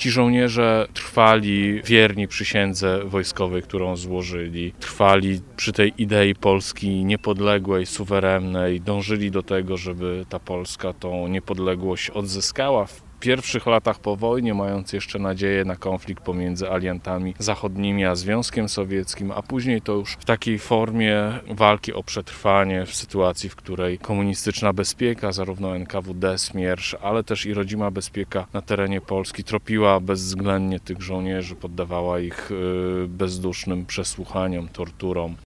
Ci żołnierze trwali wierni przysiędze wojskowej, którą złożyli. Trwali przy tej idei Polski niepodległej, suwerennej. Dążyli do tego, żeby ta Polska tą niepodległość odzyskała. W pierwszych latach po wojnie, mając jeszcze nadzieję na konflikt pomiędzy aliantami zachodnimi a Związkiem Sowieckim, a później to już w takiej formie walki o przetrwanie w sytuacji, w której komunistyczna bezpieka, zarówno NKWD, Smiersz, ale też i rodzima bezpieka na terenie Polski tropiła bezwzględnie tych żołnierzy, poddawała ich bezdusznym przesłuchaniom, torturom.